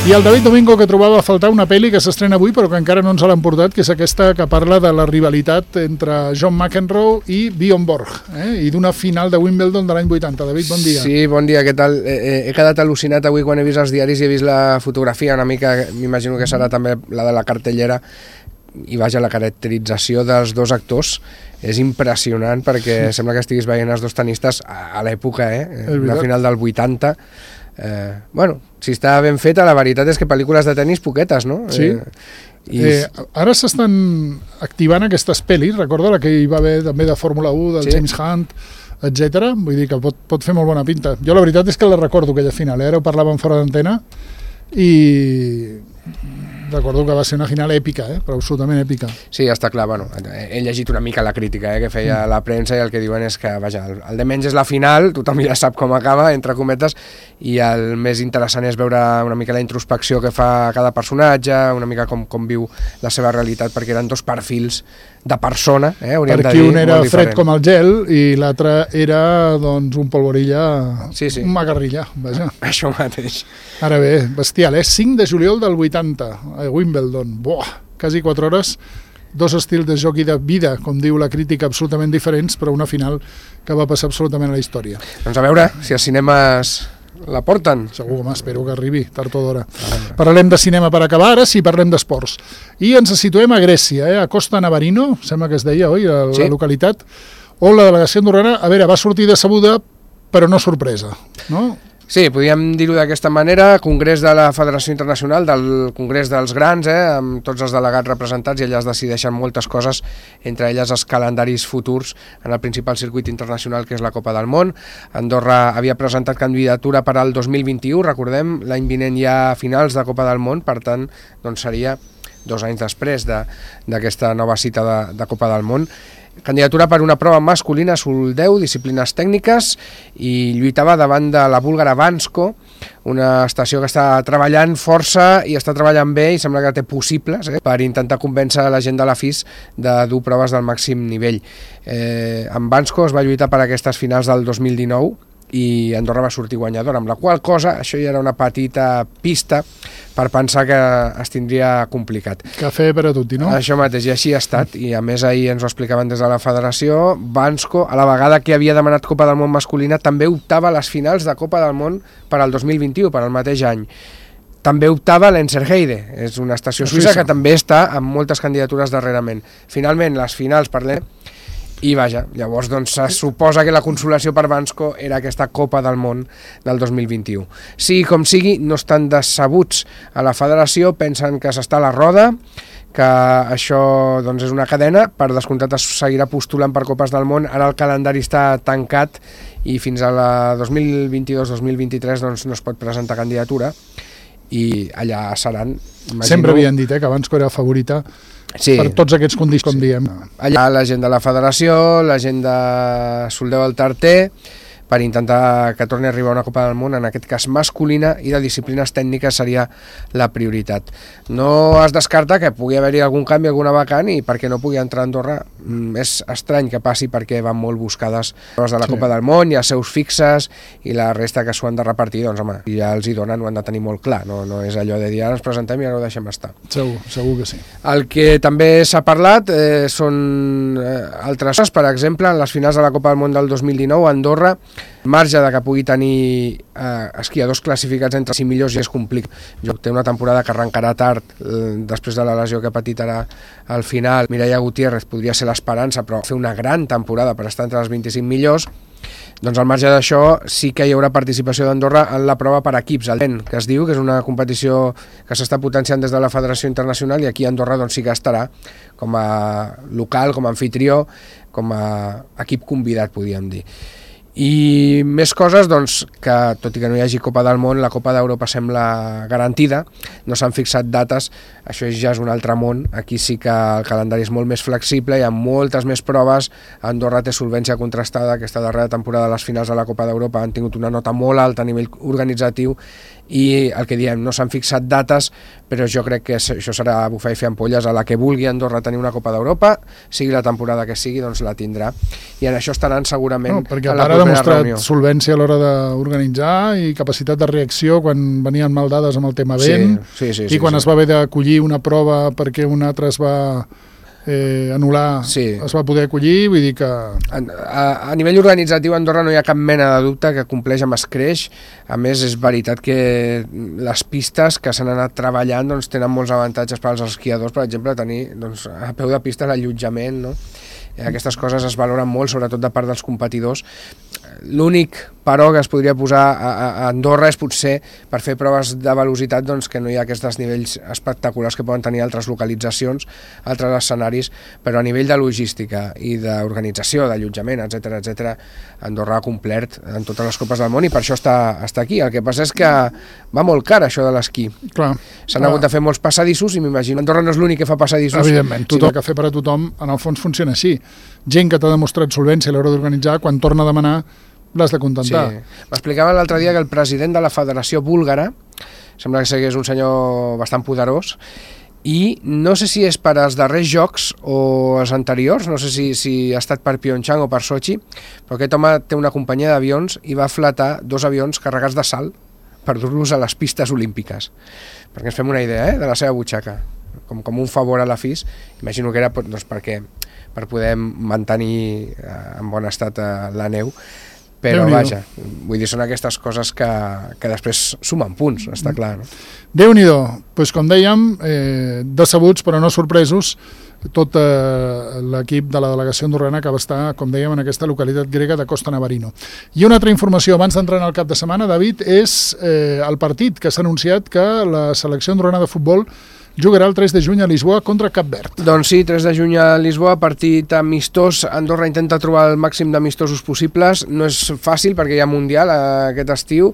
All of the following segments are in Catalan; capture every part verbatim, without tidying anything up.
I el David Domingo, que trobava a faltar una pel·li que s'estrena avui però que encara no ens l'han portat, que és aquesta que parla de la rivalitat entre John McEnroe i Bjorn Borg, eh? I d'una final de Wimbledon de l'any vuitanta. David, bon dia. Sí, bon dia, què tal? Eh, he quedat al·lucinat avui quan he vist els diaris i he vist la fotografia, una mica, m'imagino que serà també la de la cartellera, i vaja, la caracterització dels dos actors és impressionant, perquè sembla que estiguis veient els dos tenistes a l'època, eh? La final del vuitanta. Eh, bueno, si està ben feta, la veritat és que pel·lícules de tenis poquetes, no? Sí. Eh, i... eh, ara s'estan activant aquestes pel·lis, recorda la que hi va haver també de Fórmula u, del sí. James Hunt, etcètera. Vull dir que pot, pot fer molt bona pinta. Jo la veritat és que la recordo, aquella final, eh? Ara ho parlàvem fora d'antena i recordo que va ser una final èpica, eh? Però absolutament èpica. Sí, està clar, bueno, he llegit una mica la crítica eh, que feia mm. la premsa, i el que diuen és que, vaja, el, el de menys és la final, tothom ja sap com acaba, entre cometes, i el més interessant és veure una mica la introspecció que fa cada personatge, una mica com, com viu la seva realitat, perquè eren dos perfils de persona, eh, hauríem de dir, un era fred com el gel i l'altre era, doncs, un polvorilla, sí, sí. un macarrilla, vaja. Això mateix. Ara bé, bestial, eh? cinc de juliol del vuitanta, a Wimbledon, buah, quasi quatre hores, dos estils de joc i de vida, com diu la crítica, absolutament diferents, però una final que va passar absolutament a la història. Doncs a veure si els cinemes la porten. Segur, home, espero que arribi, tard o d'hora. Parlem de cinema per acabar, ara sí parlem d'esports. I ens situem a Grècia, eh? A Costa Navarino, sembla que es deia, oi, la, sí. la localitat, on la delegació andorrana, a veure, va sortir decebuda, però no sorpresa, no? Sí, podríem dir-ho d'aquesta manera, congrés de la Federació Internacional, del congrés dels grans, eh, amb tots els delegats representats, i allà es decideixen moltes coses, entre elles els calendaris futurs en el principal circuit internacional, que és la Copa del Món. Andorra havia presentat candidatura per al dos mil vint-i-u, recordem, l'any vinent hi ha finals de Copa del Món, per tant, doncs seria dos anys després d'aquesta nova cita de, de Copa del Món. Candidatura per una prova masculina soldeu, disciplines tècniques, i lluitava davant de la búlgara Vansko, una estació que està treballant força i està treballant bé i sembla que té possibles eh, per intentar convèncer la gent de la F I S de dur proves del màxim nivell. Eh, en Vansko es va lluitar per aquestes finals del dos mil dinou i Andorra va sortir guanyadora, amb la qual cosa això ja era una petita pista per pensar que es tindria complicat. Cafè per a tutti, no? Això mateix, i així ha estat, i a més ahir ens ho explicaven des de la federació. Vansko, a la vegada que havia demanat Copa del Món masculina, també optava a les finals de Copa del Món per al dos mil vint-i-u, per al mateix any. També optava a l'Enserheide, és una estació suïssa que també està amb moltes candidatures darrerament. Finalment, les finals per l'E i vaja, llavors doncs se suposa que la consolació per Vansko era aquesta Copa del Món del dos mil vint-i-u. Sigui com sigui, no estan decebuts a la federació, pensen que s'està a la roda, que això doncs, és una cadena, per descomptat es seguirà postulant per Copes del Món, ara el calendari està tancat i fins a la dos mil vint-i-dos dos mil vint-i-tres doncs, no es pot presentar candidatura i allà seran... Imagino... Sempre havien dit eh, que Vansko era favorita sí. per tots aquests condicions, com sí. diem. Allà la gent de la federació, la gent de Soldeu del Tarter, per intentar que torni a arribar a una Copa del Món, en aquest cas masculina, i de disciplines tècniques seria la prioritat. No es descarta que pugui haver-hi algun canvi, alguna vacant, i perquè no pugui entrar a Andorra mm, és estrany que passi, perquè van molt buscades les de la sí. Copa del Món, i els seus fixes, i la resta que s'ho han de repartir, doncs home, ja els hi donen, ho han de tenir molt clar, no, no és allò de dir, ara ens presentem i ara ho deixem estar. Segur, segur que sí. El que també s'ha parlat eh, són eh, altres coses, per exemple, en les finals de la Copa del Món del dos mil dinou, Andorra, marge de que pugui tenir eh, esquiadors classificats entre cinc millors i es complica. Jo té una temporada que arrencarà tard eh, després de la lesió que ha patit ara al final. Mireia Gutiérrez podria ser l'esperança, però fer una gran temporada per estar entre els vint-i-cinc millors. Doncs al marge d'això sí que hi haurà participació d'Andorra en la prova per equips, el D E N, que es diu, que és una competició que s'està potenciant des de la Federació Internacional, i aquí Andorra doncs, sí que estarà com a local, com a anfitrió, com a equip convidat, podríem dir. I més coses, doncs, que tot i que no hi hagi Copa del Món, la Copa d'Europa sembla garantida, no s'han fixat dates, això ja és un altre món, aquí sí que el calendari és molt més flexible, hi ha moltes més proves, Andorra té solvència contrastada, aquesta darrera temporada les finals de la Copa d'Europa han tingut una nota molt alta a nivell organitzatiu, i el que diem, no s'han fixat dates, però jo crec que això serà bufar i fer ampolles. A la que vulgui Andorra tenir una Copa d'Europa, sigui la temporada que sigui, doncs la tindrà, i en això estaran segurament no, perquè a la part demostrat reunió. solvència a l'hora d'organitzar i capacitat de reacció quan venien mal dades amb el tema vent, sí, sí, sí, i quan sí, es va haver d'acollir una prova perquè un altre es va eh, anul·lar, sí. es va poder acollir, vull dir que... A, a, a nivell organitzatiu, a Andorra no hi ha cap mena de dubte que compleix amb escreix. A més, és veritat que les pistes que s'han anat treballant doncs, tenen molts avantatges per als esquiadors, per exemple, tenir doncs, a peu de pista l'allotjament, no? Aquestes coses es valoren molt, sobretot de part dels competidors. L'únic però que es podria posar a, a Andorra és potser per fer proves de velocitat doncs, que no hi ha aquests nivells espectaculars que poden tenir altres localitzacions, altres escenaris, però a nivell de logística i d'organització, d'allotjament, etcètera, etcètera, Andorra ha complert en totes les copes del món i per això està, està aquí. El que passa és que va molt car això de l'esquí. S'han hagut de fer molts passadissos i m'imagino Andorra no és l'únic que fa passadissos. Evidentment, tothom que fer per a tothom, en el fons funciona així. Gent que t'ha demostrat solvència a l'hora d'organitzar, quan torna a demanar l'has de contentar. Sí. M'explicava l'altre dia que el president de la Federació Búlgara, sembla que és un senyor bastant poderós, i no sé si és per als darrers jocs o els anteriors, no sé si, si ha estat per Pyeongchang o per Sochi, però aquest home té una companyia d'avions i va flatar dos avions carregats de sal per dur-los a les pistes olímpiques. Perquè ens fem una idea eh, de la seva butxaca, com, com un favor a la F I S. Imagino que era doncs, perquè, per poder mantenir eh, en bon estat eh, la neu. Però vaja, vull dir, són aquestes coses que, que després sumen punts, està clar, no? Déu-n'hi-do, doncs com dèiem, eh, decebuts però no sorpresos, tot eh, l'equip de la delegació andorrana que va estar, com dèiem, en aquesta localitat grega de Costa Navarino. I una altra informació, abans d'entrar en el cap de setmana, David, és eh, el partit que s'ha anunciat que la selecció andorrana de futbol jugarà el tres de juny a Lisboa contra Cap Verd. Doncs sí, tres de juny a Lisboa, partit amistós. Andorra intenta trobar el màxim d'amistosos possibles. No és fàcil perquè hi ha Mundial aquest estiu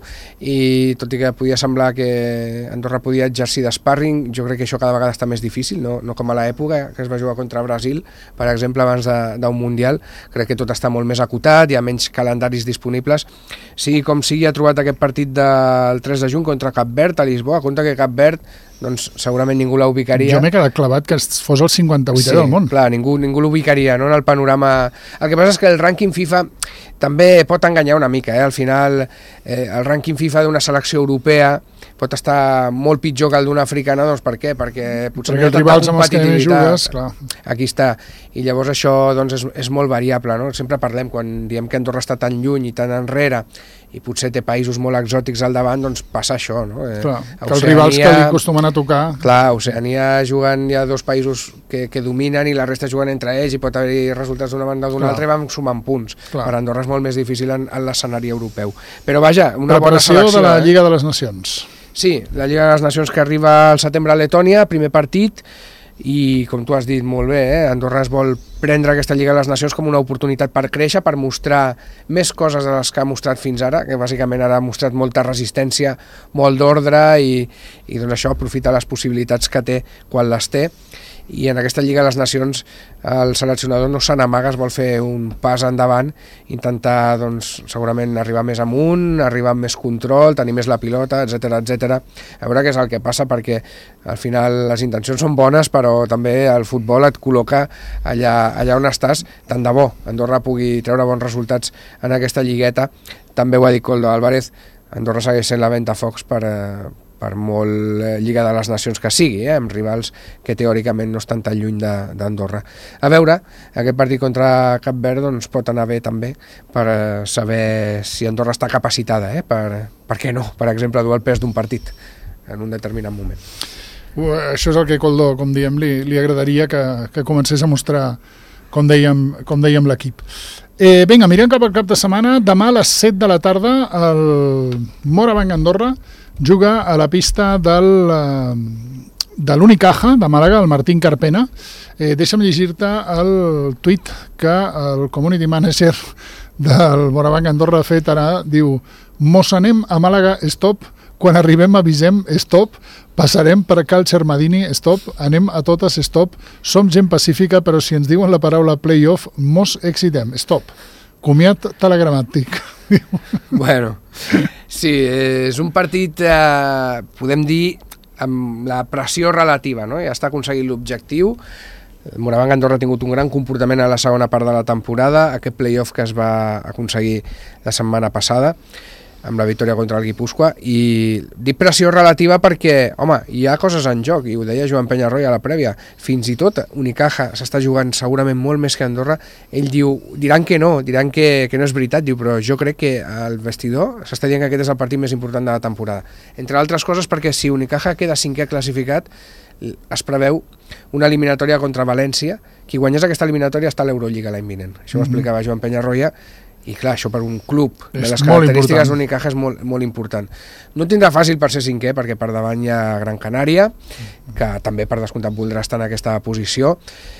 i tot i que podia semblar que Andorra podia exercir d'sparring, jo crec que això cada vegada està més difícil, no, no com a l'època que es va jugar contra Brasil, per exemple, abans d'un Mundial. Crec que tot està molt més acotat, hi ha menys calendaris disponibles. Sigui com sigui, ha trobat aquest partit del tres de juny contra Cap Verd a Lisboa. Compte que Cap Verd doncs segurament ningú la ubicaria. Jo m'he quedat clavat que fos el cinquanta-vuitè sí, del món. Clar, ningú, ningú l'ubicaria, no?, en el panorama. El que passa és que el rànquing FIFA també pot enganyar una mica, eh? Al final eh, el rànquing FIFA d'una selecció europea pot estar molt pitjor que el d'una africana, doncs per què? Perquè potser Perquè no hi ha rivals amb els que més jugues, clar. Aquí està, i llavors això doncs, és, és molt variable, no? Sempre parlem, quan diem que Andorra està tan lluny i tan enrere, i potser té països molt exòtics al davant, doncs passa això, no? Eh, clar, que els rivals que li acostumen a tocar... Clar, a Oceania juguen, hi ha dos països que, que dominen i la resta juguen entre ells i pot haver resultats d'una banda o d'una altra i van sumant punts. Clar. Per Andorra és molt més difícil en, en l'escenari europeu. Però vaja, una bona selecció... de la eh? Lliga de les Nacions. Sí, la Lliga de les Nacions que arriba al setembre a Letònia, primer partit, i com tu has dit molt bé, eh, Andorra es vol prendre aquesta Lliga de les Nacions com una oportunitat per créixer, per mostrar més coses de les que ha mostrat fins ara, que bàsicament ara ha mostrat molta resistència, molt d'ordre i, i doncs això aprofita les possibilitats que té quan les té. I en aquesta Lliga de les Nacions el seleccionador no se n'amaga, es vol fer un pas endavant, intentar doncs, segurament arribar més amunt, arribar amb més control, tenir més la pilota, etcètera, etcètera. A veure què és el que passa, perquè al final les intencions són bones, però també el futbol et col·loca allà, allà on estàs. Tant de bo Andorra pugui treure bons resultats en aquesta lligueta. També ho ha dit Koldo Álvarez, Andorra segueix sent la ventafocs per... Eh, per molt Lliga de les Nacions que sigui, eh, amb rivals que teòricament no estan tan lluny d'Andorra. A veure, aquest partit contra Cap Verd doncs, pot anar bé també per saber si Andorra està capacitada, eh, per, per què no, per exemple, dur el pes d'un partit en un determinat moment. Uh, això és el que Koldo, com diem, li, li agradaria que, que comencés a mostrar, com dèiem, com dèiem l'equip. Eh, vinga, mirem cap al cap de setmana. Demà a les set de la tarda el Morabanc Andorra juga a la pista del, de l'Unicaja de Màlaga, el Martín Carpena. Eh, deixa'm llegir-te el tuit que el community manager del Morabanc Andorra ha fet ara. Diu: mos anem a Màlaga, stop. Quan arribem avisem, stop. Passarem per Cal Xermadini, stop. Anem a totes, stop. Som gent pacífica, però si ens diuen la paraula playoff, mos excitem, stop. Comiat telegramàtic. Bueno, sí, és un partit, eh, podem dir, amb la pressió relativa, no? Ja està aconseguint l'objectiu. Morabanc Andorra ha tingut un gran comportament a la segona part de la temporada, aquest play-off que es va aconseguir la setmana passada amb la victòria contra el Guipúscoa, i dic pressió relativa perquè, home, hi ha coses en joc, i ho deia Joan Penyarroia a la prèvia, fins i tot Unicaja s'està jugant segurament molt més que Andorra. Ell diu, diran que no, diran que, que no és veritat, diu, però jo crec que al vestidor s'està dient que aquest és el partit més important de la temporada. Entre altres coses perquè si Unicaja queda cinquè classificat, es preveu una eliminatòria contra València. Qui guanyés aquesta eliminatòria està a l'Eurolliga l'any vinent. Això ho explicava Joan Penyarroia. I clar, això per un club de les característiques d'Unicaja és molt, molt important. No tindrà fàcil per ser cinquè, perquè per davant hi ha Gran Canària, que també per descomptat voldrà estar en aquesta posició,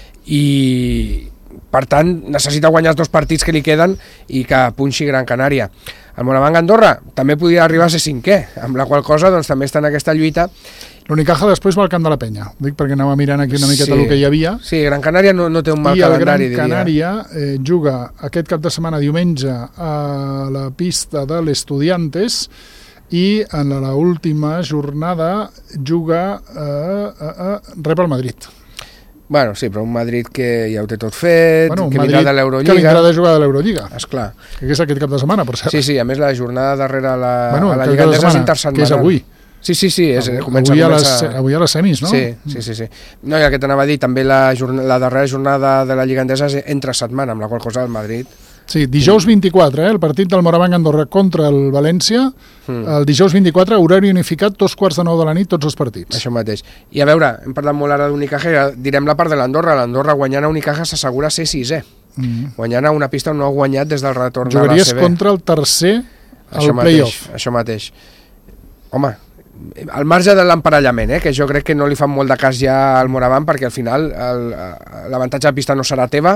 i per tant necessita guanyar els dos partits que li queden i que punxi Gran Canària. El Morabanc Andorra també podria arribar a ser cinquè, amb la qual cosa doncs, també està en aquesta lluita. L'Unicaja després va al Camp de la Penya, dic perquè anava mirant aquí una miqueta sí. el que hi havia. Sí, Gran Canària no, no té un mal I calendari, diria. I el Gran Canària eh, juga aquest cap de setmana diumenge a la pista de l'Estudiantes i en l'última jornada juga a, a, a, rep el Madrid. Bueno, sí, però un Madrid que ja ho té tot fet, bueno, que Madrid vindrà de l'Eurolliga. Que vindrà de jugar de l'Eurolliga. Esclar. Que és aquest cap de setmana, per cert. Sí, sí, a més la jornada darrere la, bueno, a la Lliga Endesa és intersetmanal. Que és avui. Sí, sí, sí, és, avui, comença, avui, a comença... les, avui a les semis, no? Sí, sí, sí, sí. No, i el que t'anava a dir, també la, jornada, la darrera jornada de la Lliga Endesa és entre setmana, amb la qual cosa el Madrid... Sí, dijous vint-i-quatre, eh, el partit del Morabanc Andorra contra el València, mm. el dijous vint-i-quatre, horari unificat, dos quarts de nou de la nit, tots els partits. Això mateix. I a veure, hem parlat molt ara d'Unicaja, direm la part de l'Andorra. L'Andorra guanyant a Unicaja s'assegura ser sisè. Mm. Guanyant a una pista on no ha guanyat des del retorn Jugaries a l'A C B. contra el tercer al play-off. Això mateix. Home, al marge de l'emparellament, eh, que jo crec que no li fan molt de cas ja al Morabanc, perquè al final l'avantatge de pista no serà teva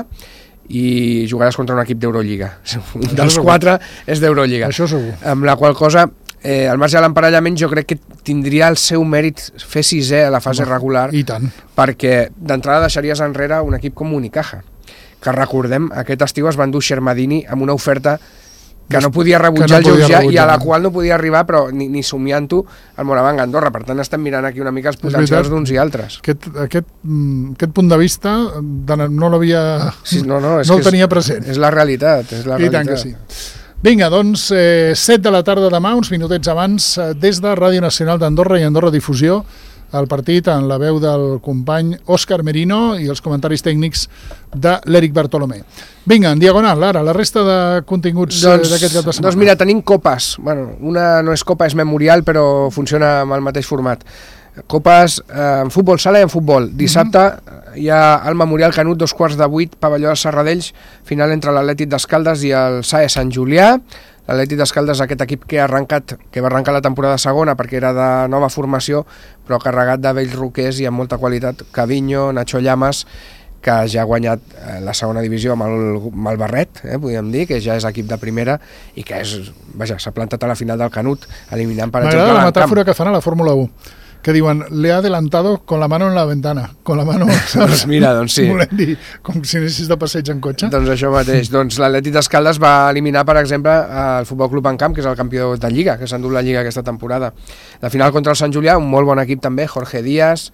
i jugaràs contra un equip d'Eurolliga. Un dels quatre és d'Eurolliga. Això segur. Amb la qual cosa, eh, al marge de l'emparellament, jo crec que tindria el seu mèrit fer sisè a la fase Home, regular. I tant. Perquè d'entrada deixaries enrere un equip com Unicaja, que recordem, aquest estiu es va endur Xermadini amb una oferta que no podia rebutjar no el Lleugea i a la qual no podia arribar, però ni, ni somiant-ho, al Morabanc Andorra. Per tant, estem mirant aquí una mica els potencials d'uns i altres. Aquest, aquest, aquest punt de vista de, no l'havia... Sí, no, no, és no que el tenia present. És, és la realitat, és la I realitat. tant que sí. Vinga, doncs, eh, set de la tarda demà, uns minutets abans, eh, des de Ràdio Nacional d'Andorra i Andorra Difusió, el partit en la veu del company Òscar Merino i els comentaris tècnics de l'Eric Bartolomé. Vinga, en diagonal, ara, la resta de continguts doncs, d'aquest cap de setmana. Doncs mira, tenim copes. Bueno, una no és copa, és memorial, però funciona amb el mateix format. Copes eh, en futbol sala i en futbol. Dissabte mm-hmm. hi ha el Memorial Canut, dos quarts de vuit, pavelló de Serradells, final entre l'Atlètic d'Escaldes i el S A E Sant Julià. L'Atlètic d'Escaldes, aquest equip que ha arrencat, que va arrencar la temporada segona perquè era de nova formació, però carregat de vells roquers i amb molta qualitat, Caviño, Nacho Llamas, que ja ha guanyat la segona divisió amb el, amb el Barret, eh, podríem dir, que ja és equip de primera i que és, vaja, s'ha plantat a la final del Canut, eliminant, per exemple, m'agrada la metàfora que fan a la Fórmula u, que diuen, le ha adelantado con la mano en la ventana, con la mano... doncs mira, doncs sí. Volem dir, com si anessis de passeig en cotxe. Doncs això mateix. Doncs l'Atlètic d'Escaldes va eliminar, per exemple, el Futbol Club Encamp, que és el campió de Lliga, que s'ha endut la Lliga aquesta temporada. La final contra el Sant Julià, un molt bon equip també, Jorge Díaz,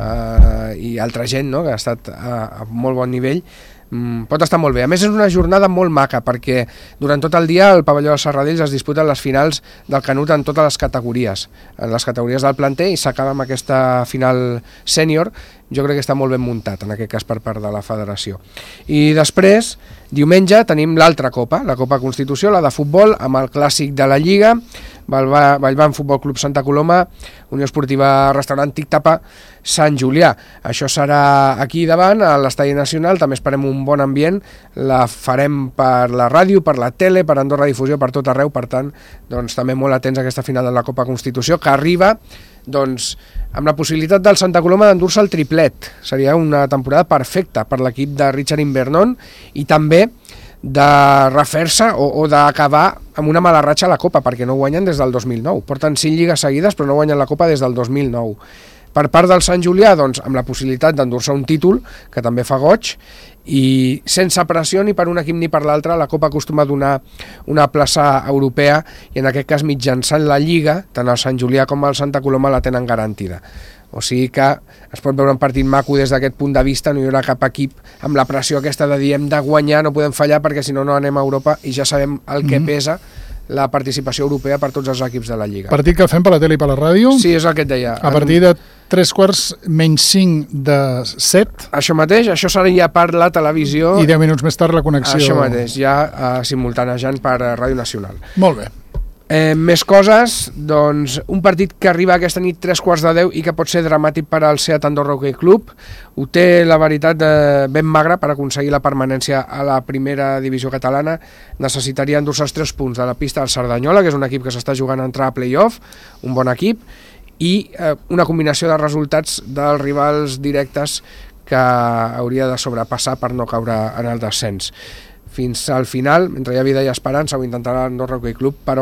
eh, i altra gent, no?, que ha estat a, a molt bon nivell. Mm, pot estar molt bé. A més, és una jornada molt maca perquè durant tot el dia al pavelló de Serradells es disputen les finals del Canut en totes les categories, en les categories del planter, i s'acaba amb aquesta final sènior. Jo crec que està molt ben muntat, en aquest cas per part de la federació. I després, diumenge, tenim l'altra copa, la Copa Constitució, la de futbol, amb el clàssic de la Lliga, Vallvan Futbol Club Santa Coloma, Unió Esportiva Restaurant Tic Tapa, Sant Julià. Això serà aquí davant, a l'Estadi Nacional, també esperem un bon ambient, la farem per la ràdio, per la tele, per Andorra Difusió, per tot arreu, per tant, doncs, també molt atents a aquesta final de la Copa Constitució, que arriba doncs, amb la possibilitat del Santa Coloma d'endur-se el triplet. Seria una temporada perfecta per l'equip de Richard Invernon i també de refer-se o, o d'acabar amb una mala ratxa a la Copa, perquè no guanyen des del dos mil nou. Porten cinc lligues seguides però no guanyen la Copa des del dos mil nou. Per part del Sant Julià, doncs, amb la possibilitat d'endur-se un títol, que també fa goig, i sense pressió ni per un equip ni per l'altre. La Copa acostuma a donar una plaça europea i en aquest cas mitjançant la Lliga, tant el Sant Julià com el Santa Coloma la tenen garantida. O sigui que es pot veure un partit maco des d'aquest punt de vista, no hi haurà cap equip amb la pressió aquesta de dir hem de guanyar, no podem fallar perquè si no no anem a Europa, i ja sabem el que mm-hmm. pesa la participació europea per tots els equips de la Lliga. Partit que fem per la tele i per la ràdio. Sí, és el que et deia. A partir de tres quarts menys cinc de set. Això mateix, això seria per la televisió. I deu minuts més tard la connexió. Això mateix, ja uh, simultanejant per uh, Ràdio Nacional. Molt bé. Eh, més coses, doncs un partit que arriba aquesta nit tres quarts de deu i que pot ser dramàtic per al Seat Andorra Hockey Club. Ho té, la veritat, eh, ben magre per aconseguir la permanència a la primera divisió catalana. Necessitaria endur-se els tres punts de la pista del Cerdanyola, que és un equip que s'està jugant a entrar a play-off, un bon equip, i eh, una combinació de resultats dels rivals directes que hauria de sobrepassar per no caure en el descens. Fins al final, mentre hi ha vida i esperança, ho intentarà l'Andorra Hockey Club, però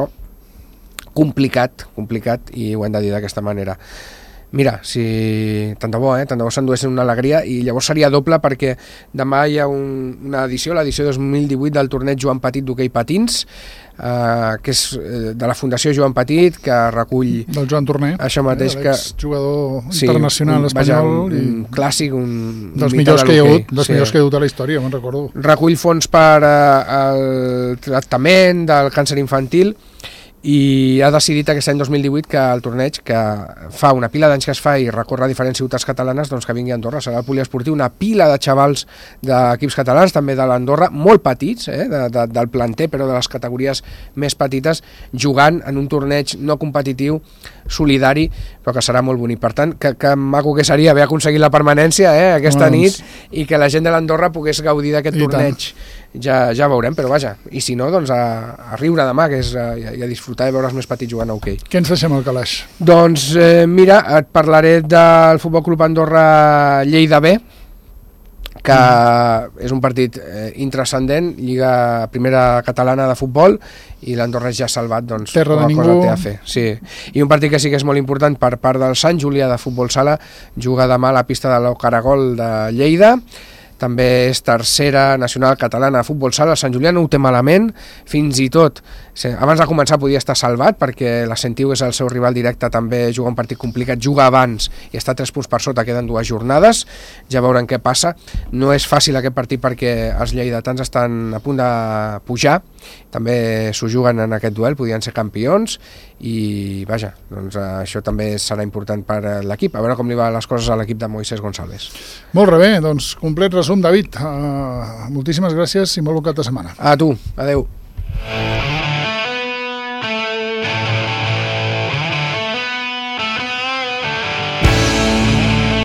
complicat, complicat, i ho hem de dir d'aquesta manera. Mira, si tant de bo, eh? tant de bo s'enduessin una alegria, i llavors seria doble perquè demà hi ha un, una edició, l'edició dos mil divuit del torneig Joan Petit d'hoquei patins, eh, que és de la Fundació Joan Petit, que recull... Del Joan Torner, això mateix, eh, que jugador sí, internacional un, espanyol. Vaja, un, i... un clàssic, un... Dels un millors, de que hi ha hagut, dels sí. millors que hi ha hagut a la història, me'n recordo. Recull fons per eh, el tractament del càncer infantil, i ha decidit aquest any dos mil divuit que el torneig, que fa una pila d'anys que es fa i recorre a diferents ciutats catalanes, doncs que vingui a Andorra. Serà el poliesportiu, una pila de xavals d'equips catalans, també de l'Andorra, molt petits, eh, de, de, del planter, però de les categories més petites, jugant en un torneig no competitiu, solidari, però que serà molt bonic. Per tant, que, que maco que seria haver aconseguit la permanència eh, aquesta doncs... nit, i que la gent de l'Andorra pogués gaudir d'aquest torneig. Ja, ja veurem, però vaja, i si no, doncs a, a riure demà, que és a, i a disfrutar de veure els més petits jugant a hoquei. Què ens deixem al calaix? Doncs eh, mira, et parlaré del Futbol Club Andorra Lleida B, que mm. és un partit eh, intrascendent, Lliga Primera Catalana de Futbol, i l'Andorra ja salvat, doncs terra de ningú. Cosa té a fer. Sí. I un partit que sí que és molt important per part del Sant Julià de Futbol Sala, juga demà a la pista de l'Ocaragol de Lleida. També és tercera nacional catalana de futbol sala. El Sant Julià no ho té malament, fins i tot abans de començar podia estar salvat, perquè la Sentiu és el seu rival directe, també juga un partit complicat, juga abans i està tres punts per sota, queden dues jornades, ja veurem què passa. No és fàcil aquest partit perquè els lleidatans estan a punt de pujar, també s'ho juguen en aquest duel, podien ser campions, i vaja, doncs això també serà important per l'equip, a veure com li van les coses a l'equip de Moisés González. Molt bé, doncs complet resum, David. Uh, moltíssimes gràcies i molt bon cap de setmana. A tu, adeu.